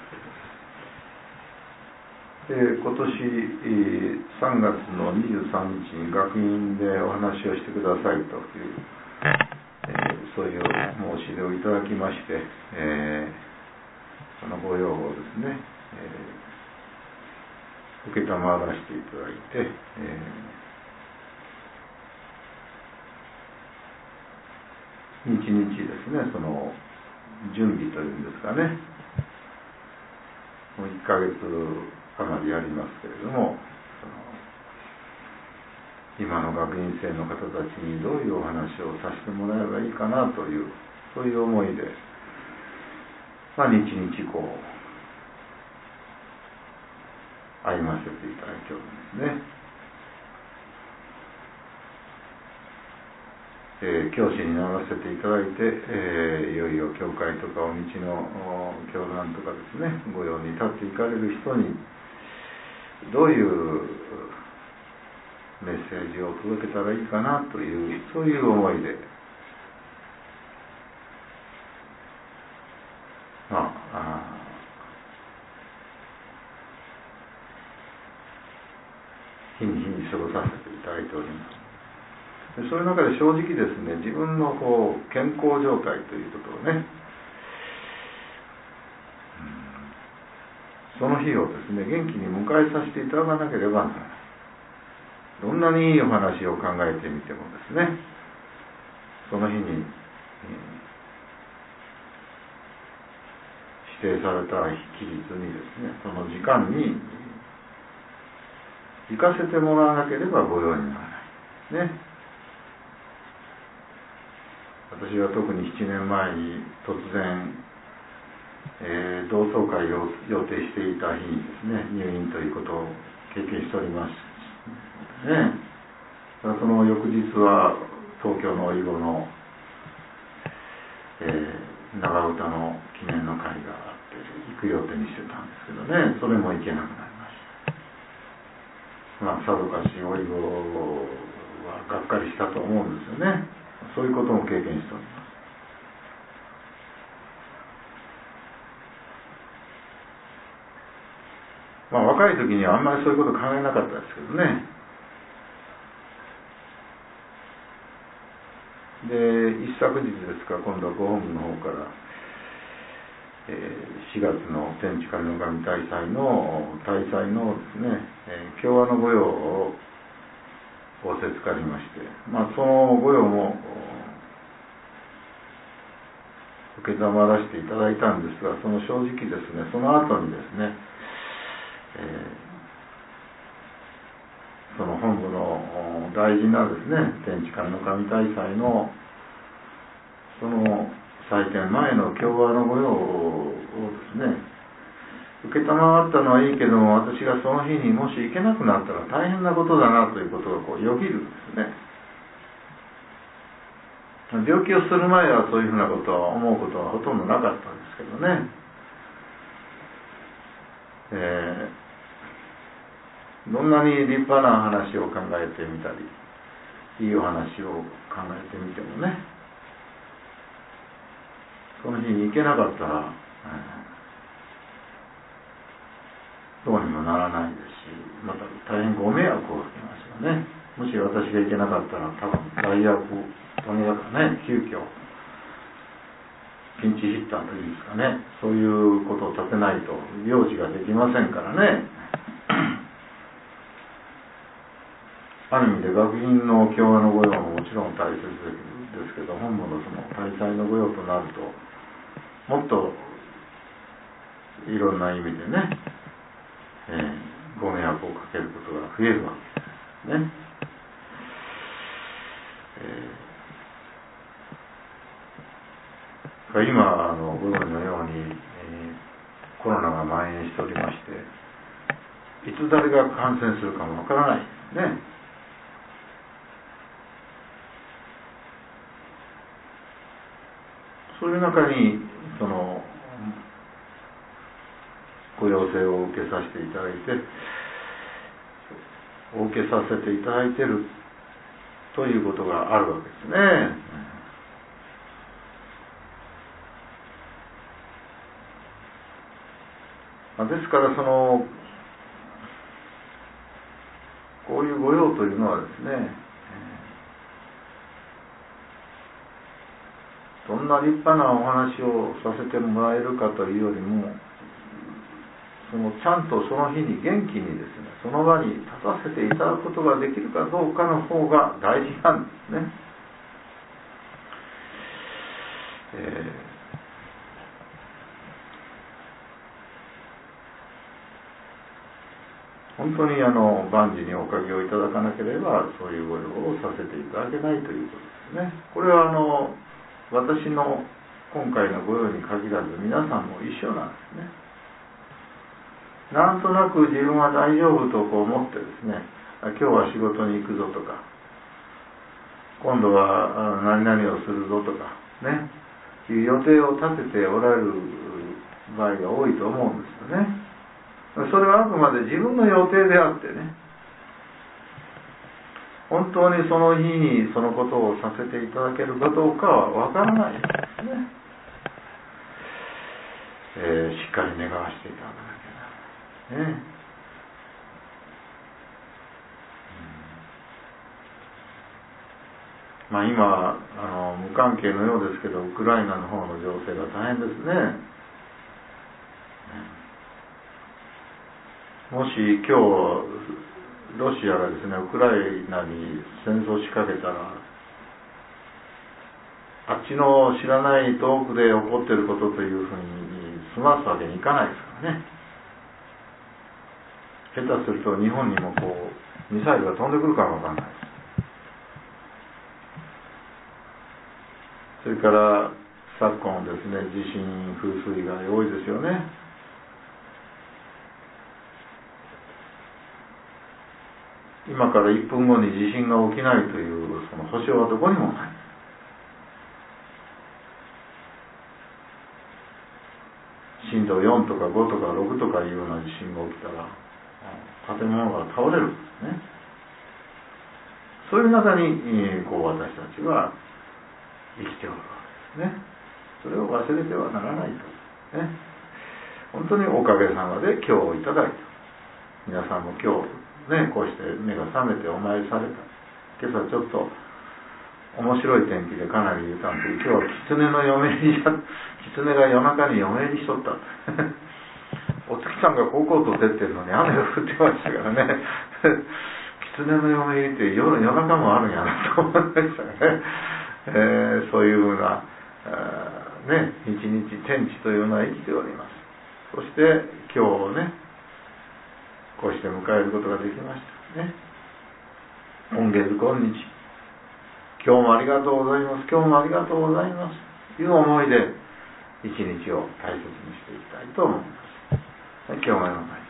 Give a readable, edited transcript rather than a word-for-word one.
今年3月の23日に学院でお話をしてくださいという、そういう申し出をいただきまして、そのご要望をですね、承らせていただいて、日々ですね、その準備というんですかね、もう1ヶ月かなりやりますけれども、今の学院生の方たちにどういうお話をさせてもらえばいいかなという、そういう思いで、日々こう歩ませていただいておるんですね。教師にならせていただいて、いよいよ教会とかお道の教団とかですね、御用に立っていかれる人にどういうメッセージを届けたらいいかなという、そういう思いで、日に日に過ごさせていただいております。でそういう中で正直ですね、自分の健康状態ということをね、その日をですね、元気に迎えさせていただかなければならない。どんなにいいお話を考えてみてもですね、その日に、指定された期日にですね、その時間に行かせてもらわなければ御用にならないね。私は特に7年前に突然、同窓会を予定していた日にですね、入院ということを経験しておりますね。その翌日は東京の囲碁の、長唄の記念の会があって行く予定にしてたんですけどね、それも行けなくなりました。さぞかしお囲碁はがっかりしたと思うんですよね。そういうことも経験しております。若い時にはあんまりそういうこと考えなかったですけどね。で、一昨日ですか、今度はご本部の方から、4月の天地神の神大祭のですね、共和の御用を仰せつかりまして、その御用も承らせていただいたんですが、その正直ですね、その後にですね、その本部の大事なですね、天地神の神大祭のその祭典前の共和の御用をですね、承ったのはいいけども、私がその日にもし行けなくなったら大変なことだなということがよぎるんですね。病気をする前はそういうふうなことは思うことはほとんどなかったんですけどね。どんなに立派な話を考えてみたり、いいお話を考えてみてもね、その日に行けなかったら、どうにもならないですし、また大変ご迷惑をかけますよね。もし私が行けなかったら多分最悪、とにかくね、急遽ピンチヒッターというんですかね、そういうことを立てないと用事ができませんからね。ある意味で学院の共和の御用ももちろん大切ですけど、本部のその大祭の御用となるともっといろんな意味でね、ご迷惑をかけることが増えるわけですね。今ご存知のように、コロナが蔓延しておりまして、いつ誰が感染するかもわからないですね。そういう中にそのご要請を受けさせていただいて、お受けさせていただいているということがあるわけですね。 ですからこういう御用というのはですね、どんな立派なお話をさせてもらえるかというよりも、ちゃんとその日に元気にですね、その場に立たせていただくことができるかどうかの方が大事なんですね。本当に万事におかげをいただかなければ、そういうご用をさせていただけないということですね。これは私の今回のご用に限らず皆さんも一緒なんですね。なんとなく自分は大丈夫と思ってですね、今日は仕事に行くぞとか、今度は何々をするぞとかね、いう予定を立てておられる場合が多いと思うんですよね。それはあくまで自分の予定であってね、本当にその日にそのことをさせていただけるかどうかはわからないですね。しっかり願わせていただかなきゃならないね。今無関係のようですけど、ウクライナの方の情勢が大変ですね。もし今日ロシアがですね、ウクライナに戦争を仕掛けたら、あっちの知らない遠くで起こっていることというふうに済ますわけにいかないですからね。下手すると日本にもミサイルが飛んでくるかもわからないです。それから昨今ですね、地震風水害多いですよね。今から1分後に地震が起きないというその保証はどこにもない。震度4とか5とか6とかいうような地震が起きたら建物が倒れるんですね。そういう中に私たちは生きておるわけですね。それを忘れてはならないと、ね、本当におかげさまで今日をいただいた。皆さんも今日ね、こうして目が覚めてお参りされた。今朝ちょっと面白い天気でかなり言ったんですけど、今日は狐の嫁入り狐が夜中に嫁入りしとったお月さんがこうこうと出てるのに雨が降ってましたからね狐の嫁入りって夜中もあるんやなと思いましたね、そういうふうなね、日々天地というのは生きております。そして今日をね、こうして迎えることができましたね。今月今日、今日もありがとうございます、今日もありがとうございますという思いで一日を大切にしていきたいと思います。今日もよろしく。